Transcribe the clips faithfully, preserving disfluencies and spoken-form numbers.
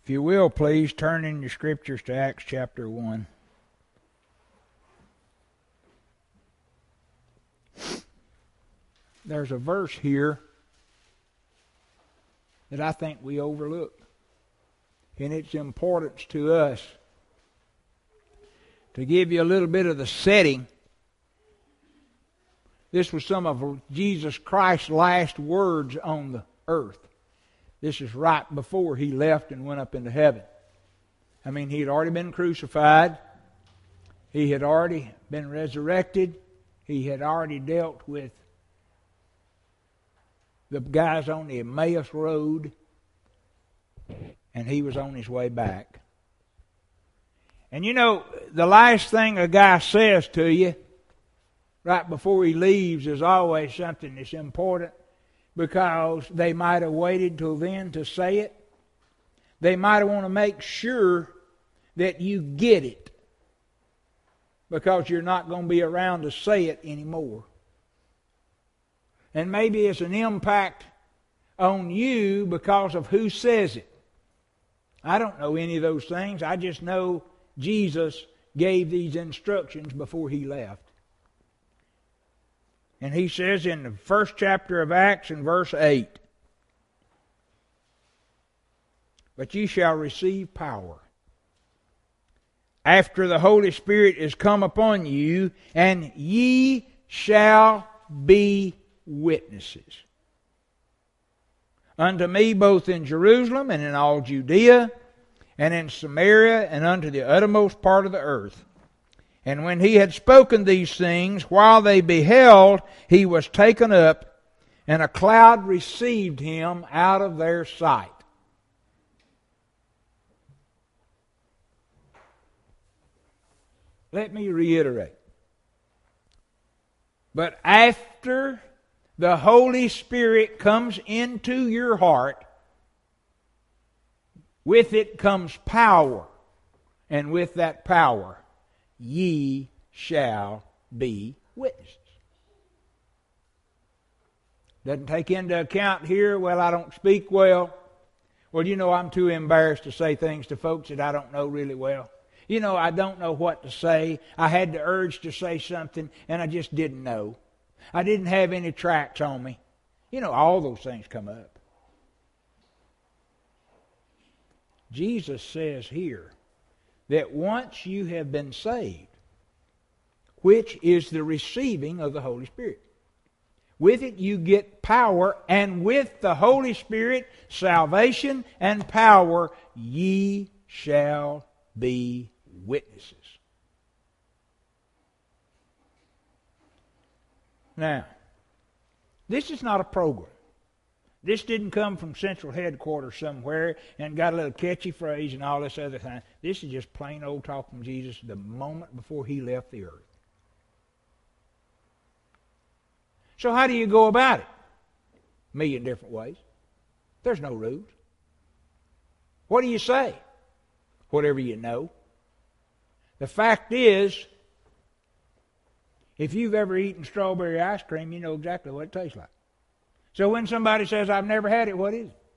If you will, please turn in your scriptures to Acts chapter one. There's a verse here that I think we overlook in its importance to us. To give you a little bit of the setting, this was some of Jesus Christ's last words on the earth. This is right before He left and went up into heaven. I mean, He had already been crucified. He had already been resurrected. He had already dealt with the guys on the Emmaus Road. And He was on His way back. And you know, the last thing a guy says to you right before he leaves is always something that's important, because they might have waited till then to say it. They might want to make sure that you get it, because you're not going to be around to say it anymore. And maybe it's an impact on you because of who says it. I don't know any of those things. I just know Jesus gave these instructions before He left. And He says in the first chapter of Acts in verse eight, "But ye shall receive power after the Holy Spirit is come upon you, and ye shall be witnesses unto me both in Jerusalem and in all Judea and in Samaria and unto the uttermost part of the earth." And when He had spoken these things, while they beheld, He was taken up, and a cloud received Him out of their sight. Let me reiterate. But after the Holy Spirit comes into your heart, with it comes power, and with that power, ye shall be witnesses. Doesn't take into account here, well, I don't speak well. Well, you know, I'm too embarrassed to say things to folks that I don't know really well. You know, I don't know what to say. I had the urge to say something, and I just didn't know. I didn't have any tracts on me. You know, all those things come up. Jesus says here that once you have been saved, which is the receiving of the Holy Spirit, with it you get power, and with the Holy Spirit, salvation and power, ye shall be witnesses. Now, this is not a program. This didn't come from central headquarters somewhere and got a little catchy phrase and all this other thing. This is just plain old talk from Jesus the moment before He left the earth. So how do you go about it? A million different ways. There's no rules. What do you say? Whatever you know. The fact is, if you've ever eaten strawberry ice cream, you know exactly what it tastes like. So when somebody says, "I've never had it," what is it?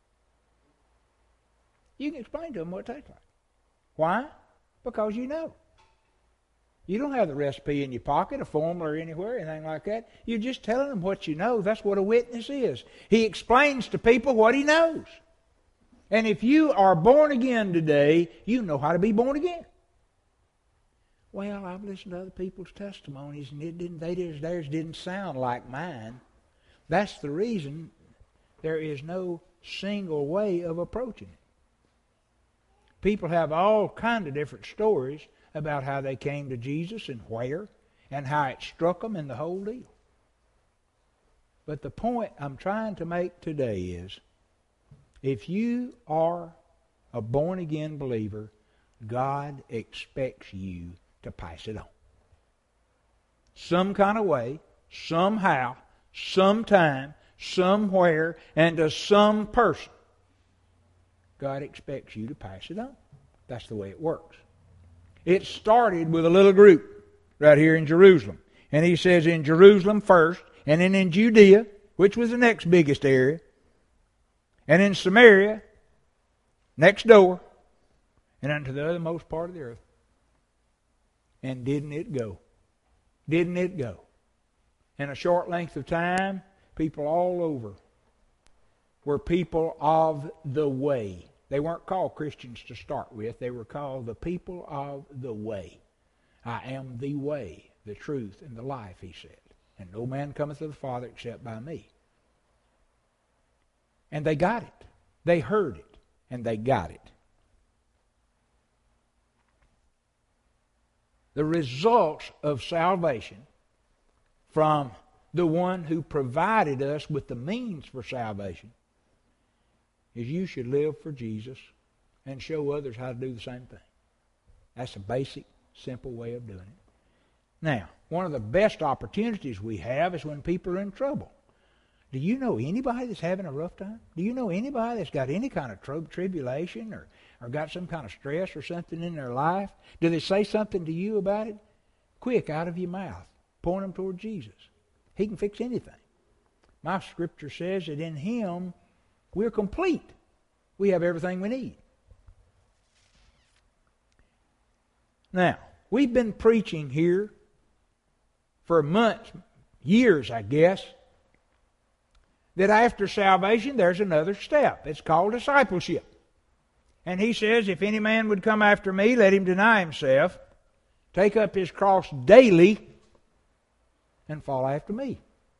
You can explain to them what it tastes like. Why? Because you know. You don't have the recipe in your pocket, a formula or anywhere, anything like that. You're just telling them what you know. That's what a witness is. He explains to people what he knows. And if you are born again today, you know how to be born again. Well, I've listened to other people's testimonies, and it didn't, they did, theirs didn't sound like mine. That's the reason there is no single way of approaching it. People have all kinds of different stories about how they came to Jesus and where, and how it struck them and the whole deal. But the point I'm trying to make today is, if you are a born-again believer, God expects you to pass it on. Some kind of way, somehow, sometime, somewhere, and to some person. God expects you to pass it on. That's the way it works. It started with a little group right here in Jerusalem. And He says in Jerusalem first, and then in Judea, which was the next biggest area, and in Samaria, next door, and unto the othermost part of the earth. And didn't it go? Didn't it go? In a short length of time, people all over were people of the way. They weren't called Christians to start with. They were called the people of the way. I am the way, the truth, and the life, he said. And no man cometh to the Father except by me. And they got it. They heard it. And they got it. The results of salvation from the one who provided us with the means for salvation is you should live for Jesus and show others how to do the same thing. That's a basic, simple way of doing it. Now, one of the best opportunities we have is when people are in trouble. Do you know anybody that's having a rough time? Do you know anybody that's got any kind of tri- tribulation or, or got some kind of stress or something in their life? Do they say something to you about it? Quick, out of your mouth. Point them toward Jesus. He can fix anything. My scripture says that in Him we're complete. We have everything we need. Now, we've been preaching here for months, years, I guess, that after salvation there's another step. It's called discipleship. And he says, if any man would come after me, let him deny himself, take up his cross daily, and follow after me.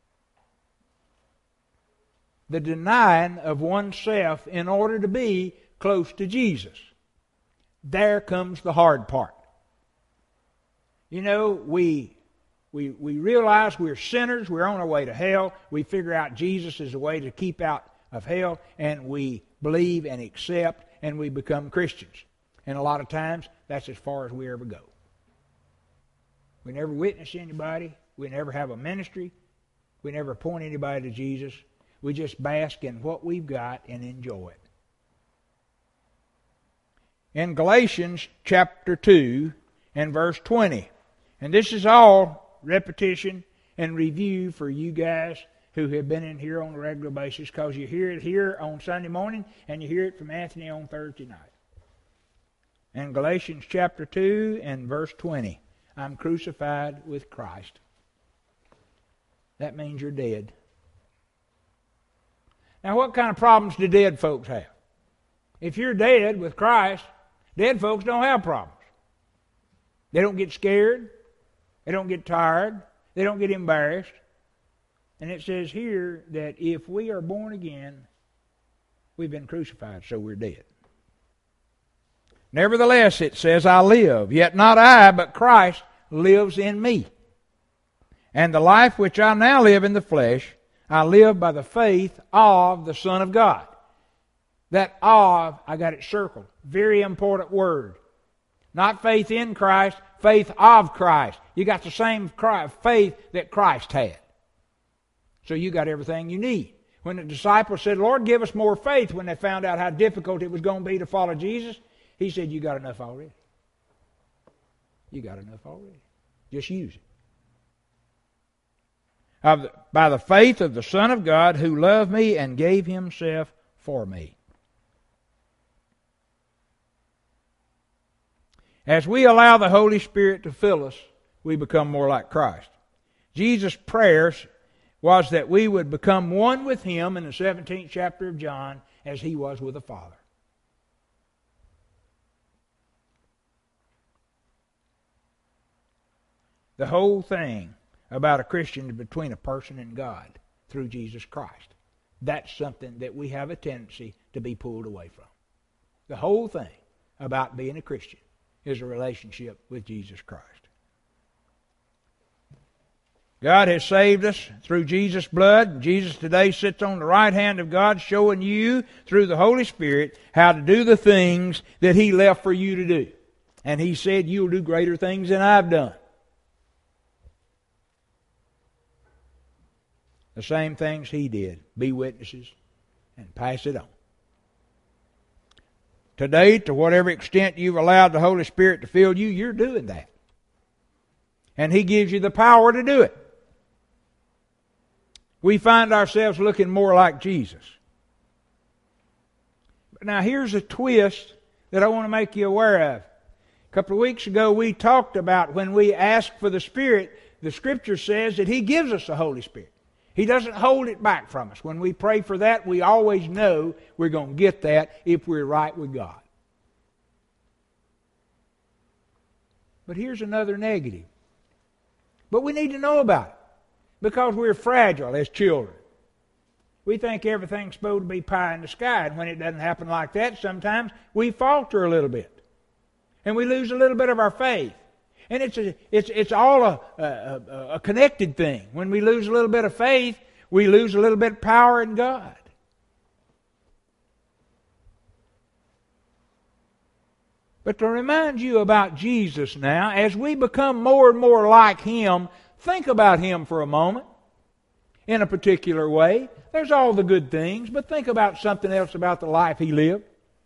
The denying of oneself in order to be close to Jesus. There comes the hard part. You know, we we we realize we're sinners, we're on our way to hell, we figure out Jesus is a way to keep out of hell, and we believe and accept, and we become Christians. And a lot of times, that's as far as we ever go. We never witness anybody, we never have a ministry, we never point anybody to Jesus. We just bask in what we've got and enjoy it. In Galatians chapter two and verse twenty, and this is all repetition and review for you guys who have been in here on a regular basis, because you hear it here on Sunday morning and you hear it from Anthony on Thursday night. In Galatians chapter two and verse twenty, I'm crucified with Christ. That means you're dead. Now, what kind of problems do dead folks have? If you're dead with Christ, dead folks don't have problems. They don't get scared. They don't get tired. They don't get embarrassed. And it says here that if we are born again, we've been crucified, so we're dead. Nevertheless, it says, I live, yet not I, but Christ lives in me. And the life which I now live in the flesh, I live by the faith of the Son of God. That of, I got it circled. Very important word. Not faith in Christ, faith of Christ. You got the same faith that Christ had. So you got everything you need. When the disciples said, Lord, give us more faith, when they found out how difficult it was going to be to follow Jesus, He said, you got enough already. You got enough already. Just use it. Of the, by the faith of the Son of God, who loved me and gave Himself for me. As we allow the Holy Spirit to fill us, we become more like Christ. Jesus' prayers was that we would become one with Him in the seventeenth chapter of John, as He was with the Father. The whole thing about a Christian is between a person and God through Jesus Christ. That's something that we have a tendency to be pulled away from. The whole thing about being a Christian is a relationship with Jesus Christ. God has saved us through Jesus' blood. Jesus today sits on the right hand of God, showing you through the Holy Spirit how to do the things that He left for you to do. And He said, you'll do greater things than I've done. The same things He did. Be witnesses and pass it on. Today, to whatever extent you've allowed the Holy Spirit to fill you, you're doing that. And He gives you the power to do it. We find ourselves looking more like Jesus. Now here's a twist that I want to make you aware of. A couple of weeks ago we talked about when we ask for the Spirit, the Scripture says that He gives us the Holy Spirit. He doesn't hold it back from us. When we pray for that, we always know we're going to get that if we're right with God. But here's another negative. But we need to know about it because we're fragile as children. We think everything's supposed to be pie in the sky, and when it doesn't happen like that, sometimes we falter a little bit. And we lose a little bit of our faith. And it's a, it's it's all a, a, a connected thing. When we lose a little bit of faith, we lose a little bit of power in God. But to remind you about Jesus now, as we become more and more like Him, think about Him for a moment in a particular way. There's all the good things, but think about something else about the life He lived.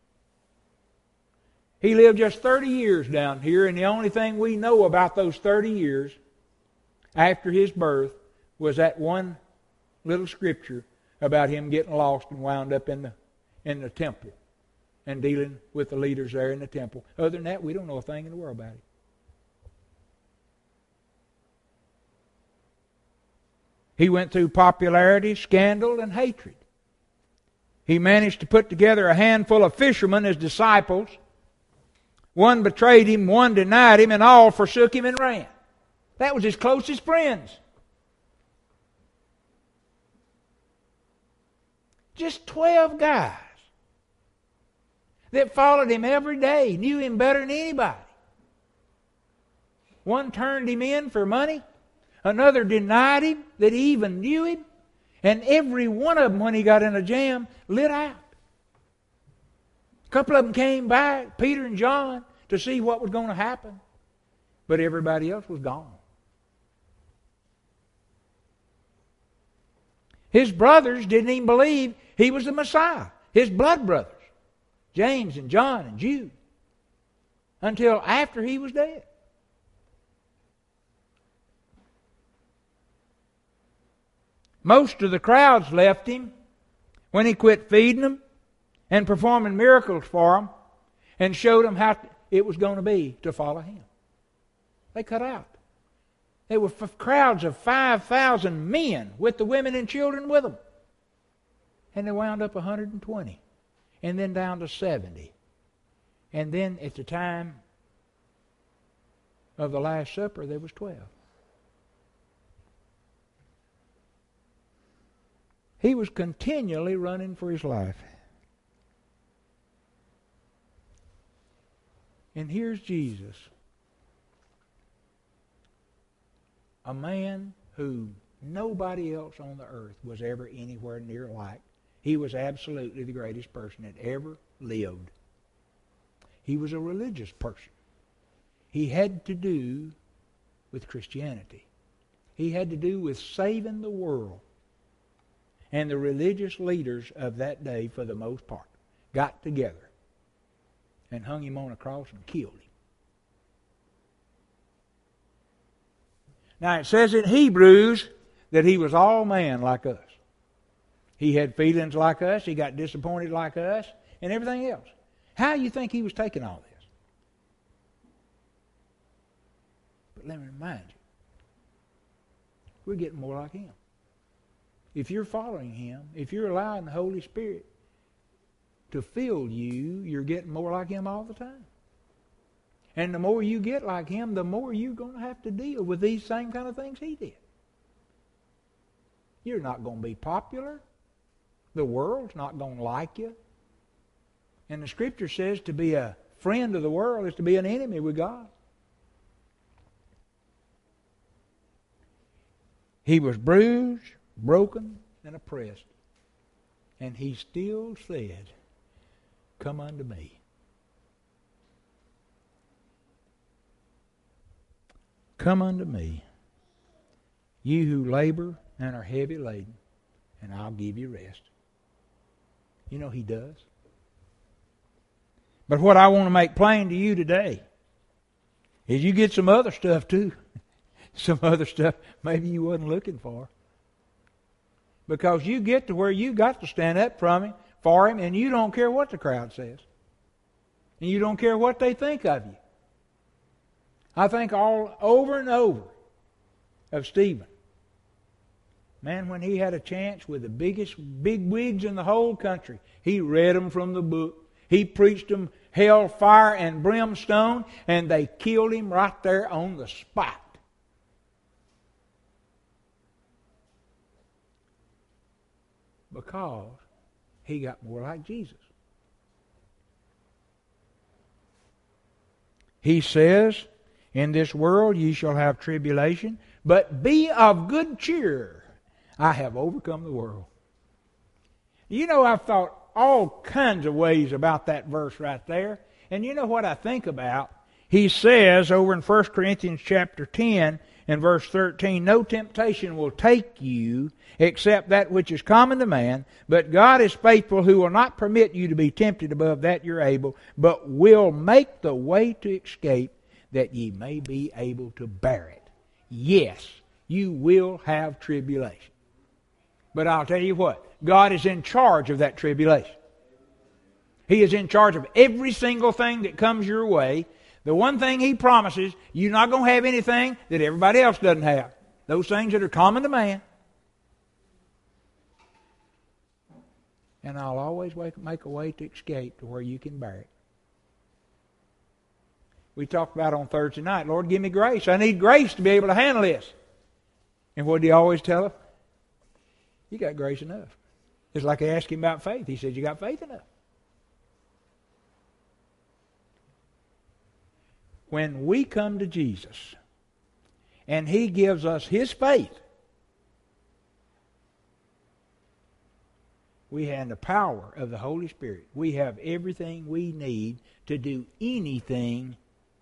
He lived just thirty years down here, and the only thing we know about those thirty years after His birth was that one little scripture about Him getting lost and wound up in the, in the temple and dealing with the leaders there in the temple. Other than that, we don't know a thing in the world about Him. He went through popularity, scandal, and hatred. He managed to put together a handful of fishermen as disciples. One betrayed Him, one denied Him, and all forsook Him and ran. That was His closest friends. Just twelve guys that followed Him every day, knew Him better than anybody. One turned Him in for money. Another denied Him that He even knew Him. And every one of them, when He got in a jam, lit out. A couple of them came back, Peter and John, to see what was going to happen. But everybody else was gone. His brothers didn't even believe He was the Messiah. His blood brothers, James and John and Jude, until after He was dead. Most of the crowds left Him when He quit feeding them and performing miracles for them and showed them how it was going to be to follow Him. They cut out. There were f- crowds of five thousand men with the women and children with them. And they wound up one hundred twenty. And then down to seventy. And then at the time of the Last Supper, there was twelve. He was continually running for His life. And here's Jesus, a man who nobody else on the earth was ever anywhere near like. He was absolutely the greatest person that ever lived. He was a religious person. He had to do with Christianity. He had to do with saving the world. And the religious leaders of that day, for the most part, got together and hung Him on a cross and killed Him. Now it says in Hebrews that He was all man like us. He had feelings like us, He got disappointed like us, and everything else. How do you think He was taking all this? But let me remind you, we're getting more like Him. If you're following Him, if you're allowing the Holy Spirit to fill you, you're getting more like Him all the time. And the more you get like Him, the more you're going to have to deal with these same kind of things He did. You're not going to be popular. The world's not going to like you. And the Scripture says to be a friend of the world is to be an enemy with God. He was bruised, broken, and oppressed. And He still said, "Come unto me." Come unto me, you who labor and are heavy laden, and I'll give you rest. You know He does. But what I want to make plain to you today is you get some other stuff too. Some other stuff maybe you wasn't looking for. Because you get to where you got to stand up from Him for Him, and you don't care what the crowd says. And you don't care what they think of you. I think all over and over of Stephen. Man, when he had a chance with the biggest big wigs in the whole country, he read them from the book. He preached them hell, fire, and brimstone, and they killed him right there on the spot. Because he got more like Jesus. He says, in this world ye shall have tribulation, but be of good cheer. I have overcome the world. You know, I've thought all kinds of ways about that verse right there. And you know what I think about? He says over in First Corinthians chapter ten and verse thirteen, no temptation will take you except that which is common to man, but God is faithful, who will not permit you to be tempted above that you're able, but will make the way to escape that ye may be able to bear it. Yes, you will have tribulation. But I'll tell you what, God is in charge of that tribulation. He is in charge of every single thing that comes your way. The one thing He promises, you're not going to have anything that everybody else doesn't have. Those things that are common to man. And I'll always make a way to escape to where you can bear it. We talked about on Thursday night, Lord, give me grace. I need grace to be able to handle this. And what did He always tell us? You got grace enough. It's like I asked Him about faith. He said, you got faith enough. When we come to Jesus and He gives us His faith, we have the power of the Holy Spirit. We have everything we need to do anything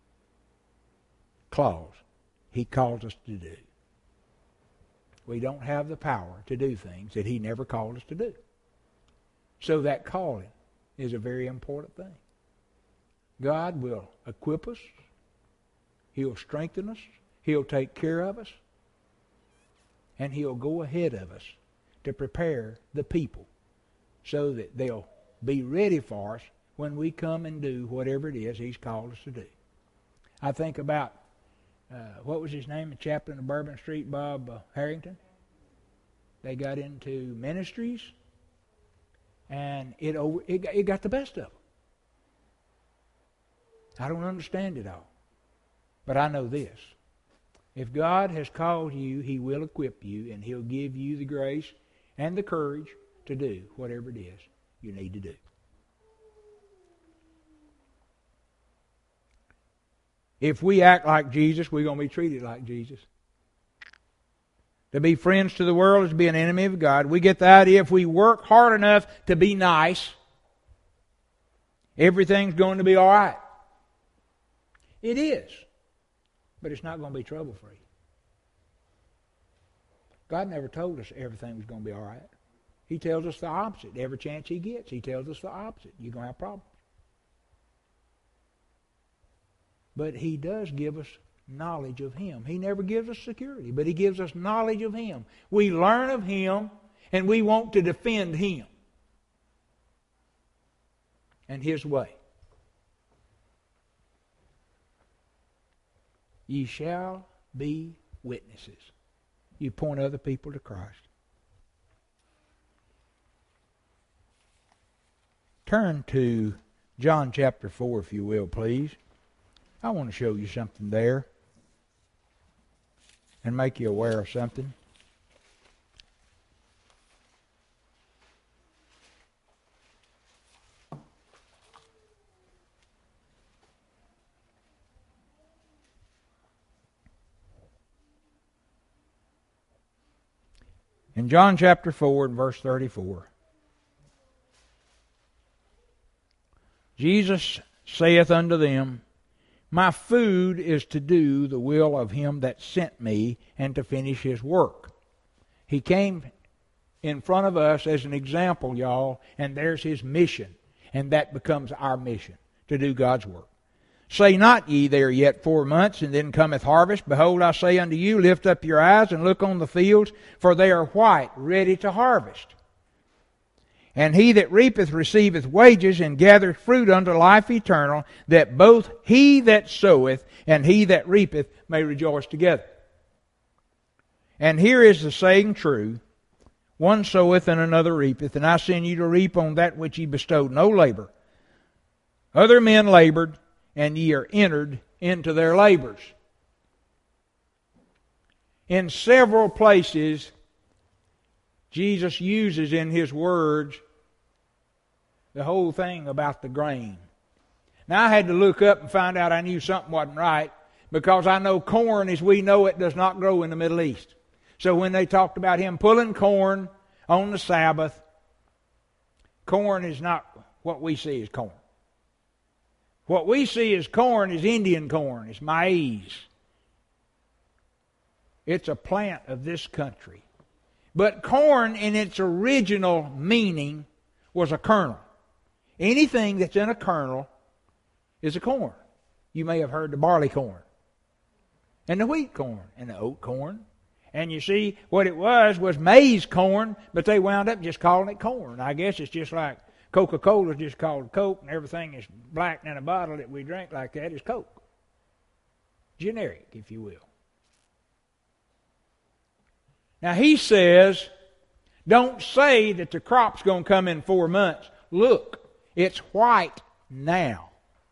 clause He calls us to do. We don't have the power to do things that He never called us to do. So that calling is a very important thing. God will equip us. He'll strengthen us. He'll take care of us. And He'll go ahead of us to prepare the people so that they'll be ready for us when we come and do whatever it is He's called us to do. I think about Uh, what was his name, the chaplain of Bourbon Street, Bob uh, Harrington? They got into ministries, and it, over, it, got, it got the best of them. I don't understand it all, but I know this. If God has called you, He will equip you, and He'll give you the grace and the courage to do whatever it is you need to do. If we act like Jesus, we're going to be treated like Jesus. To be friends to the world is to be an enemy of God. We get the idea if we work hard enough to be nice, everything's going to be all right. It is. But it's not going to be trouble-free. God never told us everything was going to be all right. He tells us the opposite. Every chance He gets, He tells us the opposite. You're going to have problems. But He does give us knowledge of Him. He never gives us security, but He gives us knowledge of Him. We learn of Him, and we want to defend Him and His way. Ye shall be witnesses. You point other people to Christ. Turn to John chapter four, if you will, please. I want to show you something there and make you aware of something. In John chapter four and verse thirty-four, Jesus saith unto them, my food is to do the will of Him that sent me and to finish His work. He came in front of us as an example, y'all, and there's His mission. And that becomes our mission, to do God's work. Say not ye, there yet four months, and then cometh harvest. Behold, I say unto you, lift up your eyes and look on the fields, for they are white, ready to harvest. And he that reapeth receiveth wages, and gathereth fruit unto life eternal, that both he that soweth and he that reapeth may rejoice together. And here is the saying true, one soweth and another reapeth, and I send you to reap on that which ye bestowed no labor. Other men labored, and ye are entered into their labors. In several places, Jesus uses in His words the whole thing about the grain. Now I had to look up and find out I knew something wasn't right, because I know corn as we know it does not grow in the Middle East. So when they talked about Him pulling corn on the Sabbath, corn is not what we see as corn. What we see as corn is Indian corn. It's maize. It's a plant of this country. But corn in its original meaning was a kernel. Anything that's in a kernel is a corn. You may have heard the barley corn, and the wheat corn, and the oat corn. And you see, what it was was maize corn, but they wound up just calling it corn. I guess it's just like Coca-Cola is just called Coke, and everything is black in a bottle that we drink like that is Coke. Generic, if you will. Now he says, don't say that the crop's going to come in four months. Look, it's white now.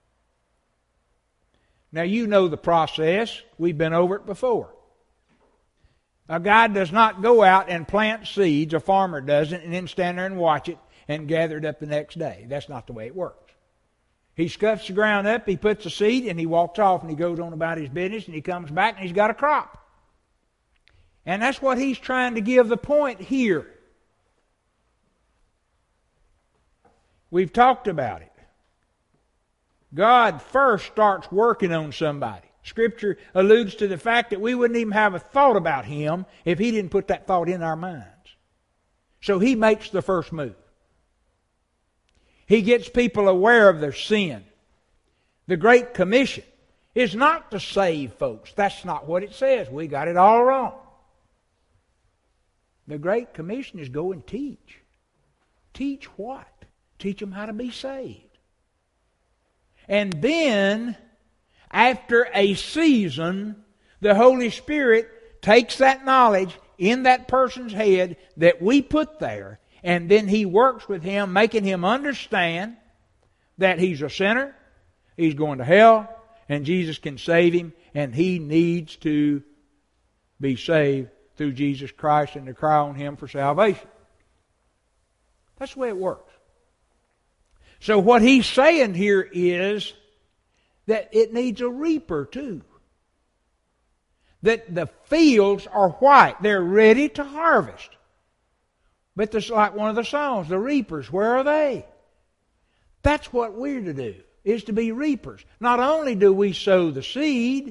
Now you know the process. We've been over it before. A guy does not go out and plant seeds, a farmer doesn't, and then stand there and watch it and gather it up the next day. That's not the way it works. He scuffs the ground up, he puts the seed, and he walks off and he goes on about his business, and he comes back and he's got a crop. And that's what he's trying to give the point here. We've talked about it. God first starts working on somebody. Scripture alludes to the fact that we wouldn't even have a thought about Him if He didn't put that thought in our minds. So He makes the first move. He gets people aware of their sin. The Great Commission is not to save folks. That's not what it says. We got it all wrong. The Great Commission is go and teach. Teach what? Teach them how to be saved. And then, after a season, the Holy Spirit takes that knowledge in that person's head that we put there, and then He works with him, making him understand that he's a sinner, he's going to hell, and Jesus can save him, and he needs to be saved through Jesus Christ and to cry on Him for salvation. That's the way it works. So what he's saying here is that it needs a reaper too. That the fields are white. They're ready to harvest. But it's like one of the songs, the reapers, where are they? That's what we're to do, is to be reapers. Not only do we sow the seed,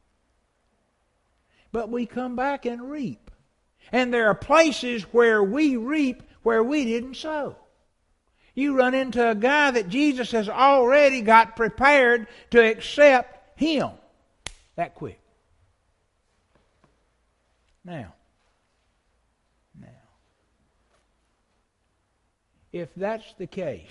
but we come back and reap. And there are places where we reap where we didn't sow. You run into a guy that Jesus has already got prepared to accept him that quick. Now, now, if that's the case,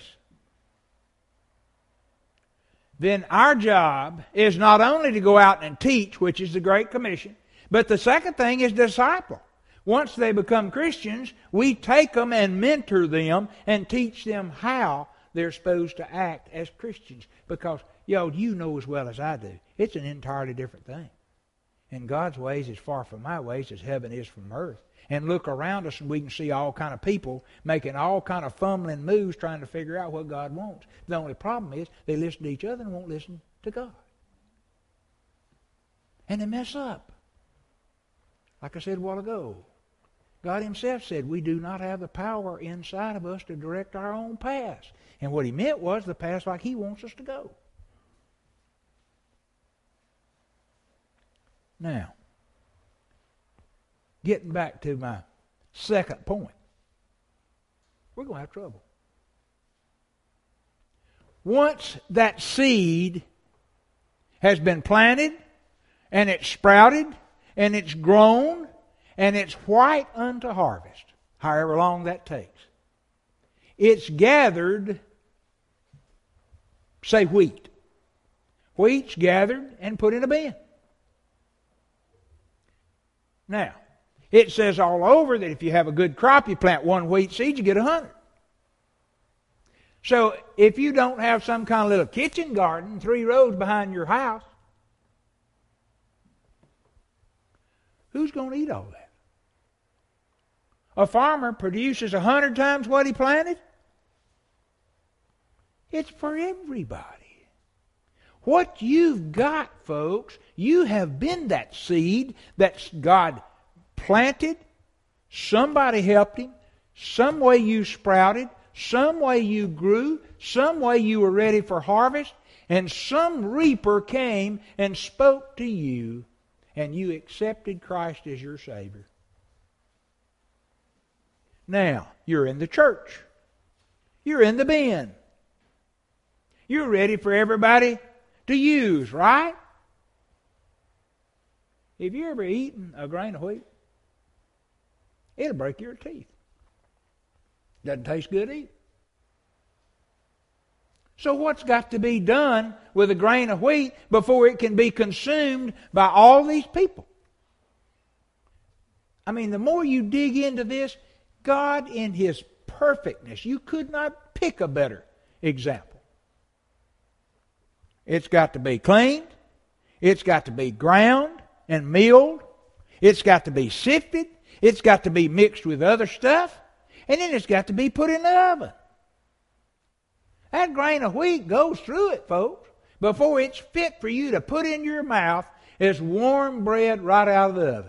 then our job is not only to go out and teach, which is the Great Commission, but the second thing is disciple. Once they become Christians, we take them and mentor them and teach them how they're supposed to act as Christians. Because, yo, you know as well as I do, it's an entirely different thing. And God's ways is far from my ways as heaven is from earth. And look around us and we can see all kind of people making all kind of fumbling moves trying to figure out what God wants. The only problem is they listen to each other and won't listen to God. And they mess up. Like I said a while ago, God Himself said we do not have the power inside of us to direct our own paths. And what He meant was the path like He wants us to go. Now, getting back to my second point, we're going to have trouble. Once that seed has been planted and it's sprouted and it's grown and it's white unto harvest, however long that takes. it's gathered, say wheat. Wheat's gathered and put in a bin. Now, it says all over that if you have a good crop, you plant one wheat seed, you get a hundred. So if you don't have some kind of little kitchen garden three rows behind your house, who's going to eat all that? A farmer produces a hundred times what he planted. It's for everybody. What you've got, folks, you have been that seed that God planted. Somebody helped him. Some way you sprouted. Some way you grew. Some way you were ready for harvest. And some reaper came and spoke to you, and you accepted Christ as your Savior. Now, you're in the church. You're in the bin. You're ready for everybody to use, right? Have you ever eaten a grain of wheat? It'll break your teeth. Doesn't taste good either. So what's got to be done with a grain of wheat before it can be consumed by all these people? I mean, the more you dig into this, God in His perfectness, you could not pick a better example. It's got to be cleaned. It's got to be ground and milled. It's got to be sifted. It's got to be mixed with other stuff. And then it's got to be put in the oven. That grain of wheat goes through it, folks, before it's fit for you to put in your mouth as warm bread right out of the oven.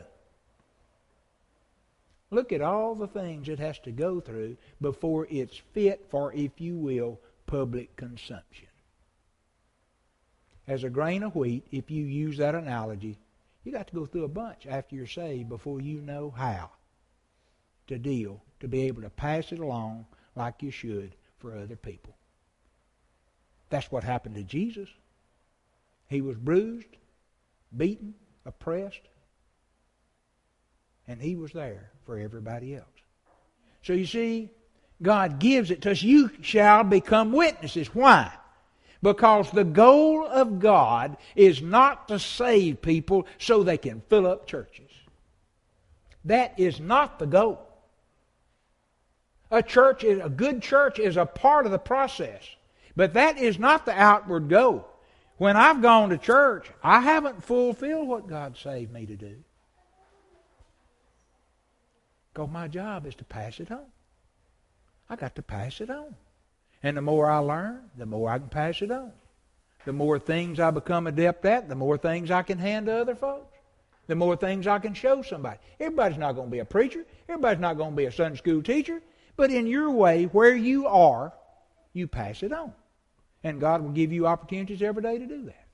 Look at all the things it has to go through before it's fit for, if you will, public consumption. As a grain of wheat, if you use that analogy, you got to go through a bunch after you're saved before you know how to deal, to be able to pass it along like you should for other people. That's what happened to Jesus. He was bruised, beaten, oppressed, and He was there for everybody else. So you see, God gives it to us. You shall become witnesses. Why? Because the goal of God is not to save people so they can fill up churches. That is not the goal. A church, a good church is a part of the process. But that is not the outward goal. When I've gone to church, I haven't fulfilled what God saved me to do. Because my job is to pass it on. I got to pass it on. And the more I learn, the more I can pass it on. The more things I become adept at, the more things I can hand to other folks. The more things I can show somebody. Everybody's not going to be a preacher. Everybody's not going to be a Sunday school teacher. But in your way, where you are, you pass it on. And God will give you opportunities every day to do that.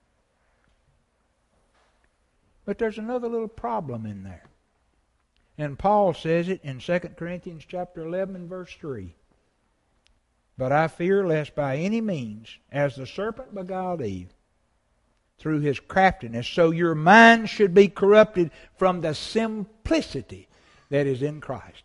But there's another little problem in there. And Paul says it in Second Corinthians chapter eleven and verse three. But I fear lest by any means, as the serpent beguiled Eve, through his craftiness, so your mind should be corrupted from the simplicity that is in Christ.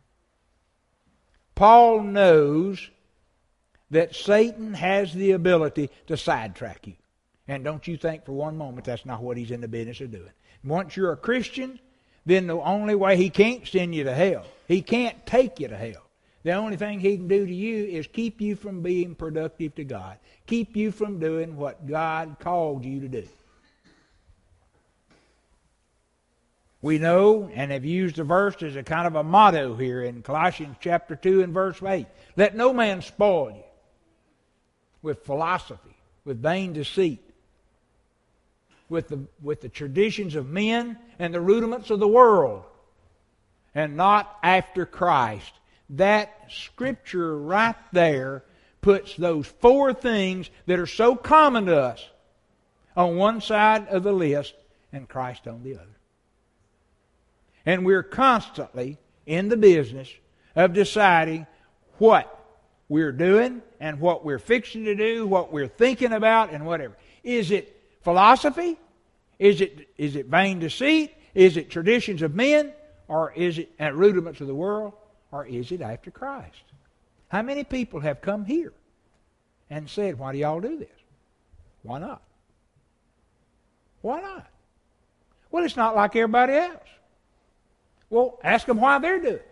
Paul knows that Satan has the ability to sidetrack you. And don't you think for one moment that's not what he's in the business of doing. Once you're a Christian, then the only way he can't send you to hell, he can't take you to hell. The only thing he can do to you is keep you from being productive to God. Keep you from doing what God called you to do. We know and have used the verse as a kind of a motto here in Colossians chapter two and verse eight. Let no man spoil you with philosophy, with vain deceit, with the, with the traditions of men and the rudiments of the world, and not after Christ. That scripture right there puts those four things that are so common to us on one side of the list and Christ on the other. And we're constantly in the business of deciding what we're doing and what we're fixing to do, what we're thinking about and whatever. Is it philosophy? Is it, is it vain deceit? Is it traditions of men? Or is it at rudiments of the world? Or is it after Christ? How many people have come here and said, why do y'all do this? Why not? Why not? Well, it's not like everybody else. Well, ask them why they're doing it.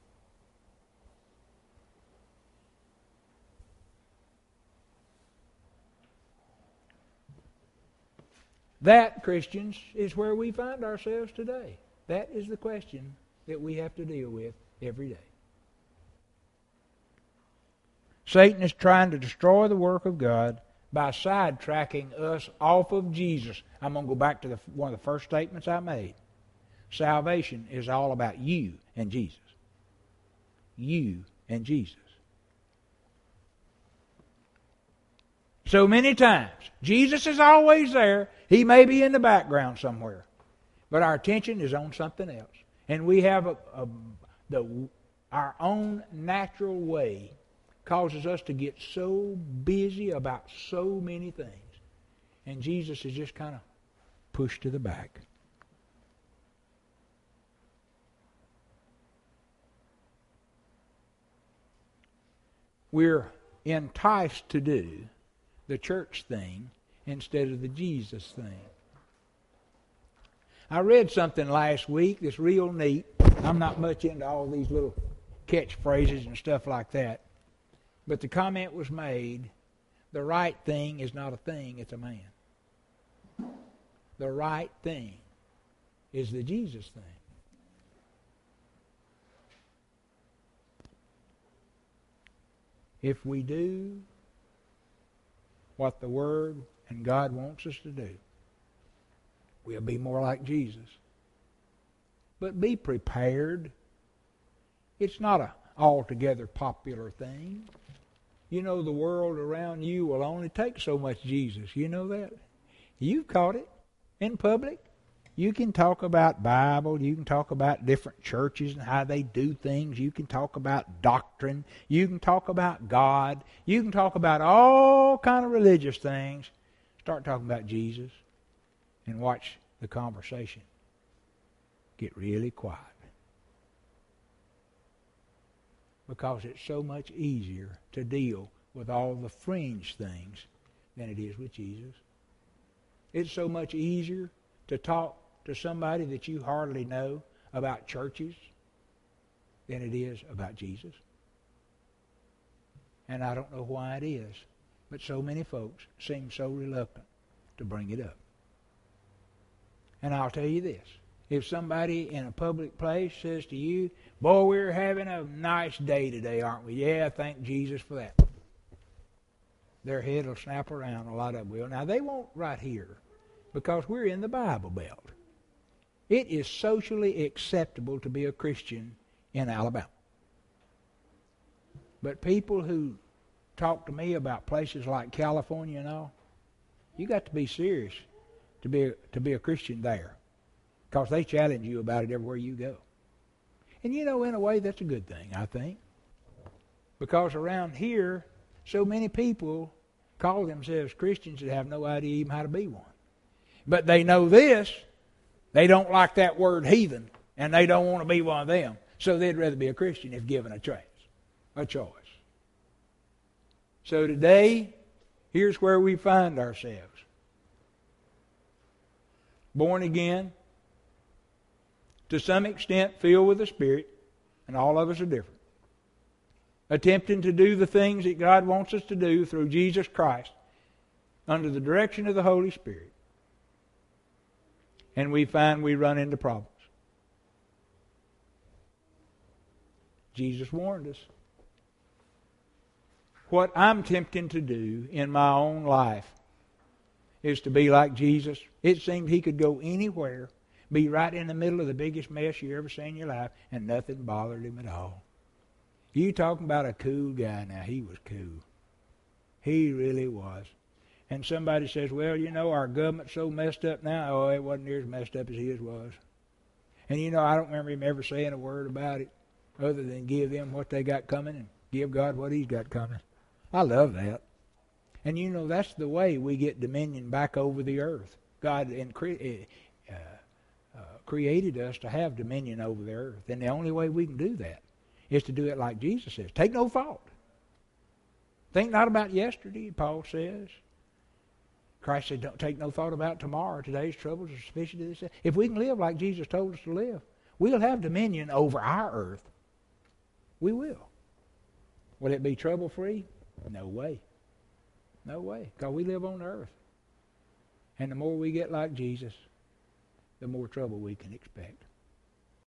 That, Christians, is where we find ourselves today. That is the question that we have to deal with every day. Satan is trying to destroy the work of God by sidetracking us off of Jesus. I'm going to go back to the, one of the first statements I made. Salvation is all about you and Jesus. You and Jesus. So many times, Jesus is always there. He may be in the background somewhere. But our attention is on something else. And we have a, a, the, our own natural way causes us to get so busy about so many things. And Jesus is just kind of pushed to the back. We're enticed to do the church thing instead of the Jesus thing. I read something last week that's real neat. I'm not much into all these little catchphrases and stuff like that. But the comment was made, the right thing is not a thing, it's a man. The right thing is the Jesus thing. If we do what the Word and God wants us to do, we'll be more like Jesus. But be prepared. It's not an altogether popular thing. You know, the world around you will only take so much Jesus. You know that? You've caught it in public. You can talk about Bible. You can talk about different churches and how they do things. You can talk about doctrine. You can talk about God. You can talk about all kind of religious things. Start talking about Jesus and watch the conversation get really quiet. Because it's so much easier to deal with all the fringe things than it is with Jesus. It's so much easier to talk to somebody that you hardly know about churches than it is about Jesus. And I don't know why it is, but so many folks seem so reluctant to bring it up. And I'll tell you this. If somebody in a public place says to you, boy, we're having a nice day today, aren't we? Yeah, thank Jesus for that. Their head will snap around, a lot of them will. Now, they won't right here because we're in the Bible Belt. It is socially acceptable to be a Christian in Alabama. But people who talk to me about places like California and all, you got to be serious to be a, to be a Christian there. Because they challenge you about it everywhere you go. And you know, in a way, that's a good thing, I think. Because around here, so many people call themselves Christians that have no idea even how to be one. But they know this. They don't like that word heathen, and they don't want to be one of them. So they'd rather be a Christian if given a choice. A choice. So today, here's where we find ourselves. Born again, to some extent filled with the Spirit, and all of us are different. Attempting to do the things that God wants us to do through Jesus Christ under the direction of the Holy Spirit. And we find we run into problems. Jesus warned us. What I'm tempting to do in my own life is to be like Jesus. It seemed he could go anywhere, be right in the middle of the biggest mess you ever seen in your life, and nothing bothered him at all. You talking about a cool guy now. He was cool. He really was. And somebody says, well, you know, our government's so messed up now. Oh, it wasn't near as messed up as his was. And you know, I don't remember him ever saying a word about it other than give them what they got coming and give God what he's got coming. I love that. And you know, that's the way we get dominion back over the earth. God incre- uh, uh, created us to have dominion over the earth. And the only way we can do that is to do it like Jesus says. Take no fault. Think not about yesterday, Paul says. Christ said, don't take no thought about tomorrow. Today's troubles are sufficient to this. If we can live like Jesus told us to live, we'll have dominion over our earth. We will. Will it be trouble-free? No way. No way. Because we live on earth. And the more we get like Jesus, the more trouble we can expect.